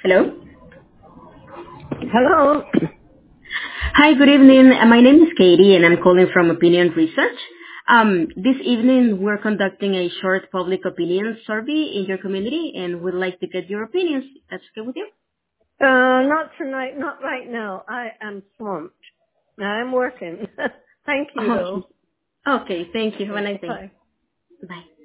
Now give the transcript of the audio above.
Hello. Hello. Hi, good evening. My name is Katie, and I'm calling from Opinion Research. This evening, we're conducting a short public opinion survey in your community, and we'd like to get your opinions. That's okay with you? Not tonight, not right now. I am swamped. I'm working. Thank you, though. Okay. Okay, thank you. Have a Okay, nice day. bye. Bye.